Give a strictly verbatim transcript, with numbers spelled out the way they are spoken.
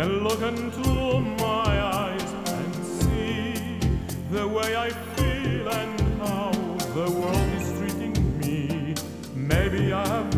can look into my eyes and see the way I feel and how the world is treating me. Maybe I have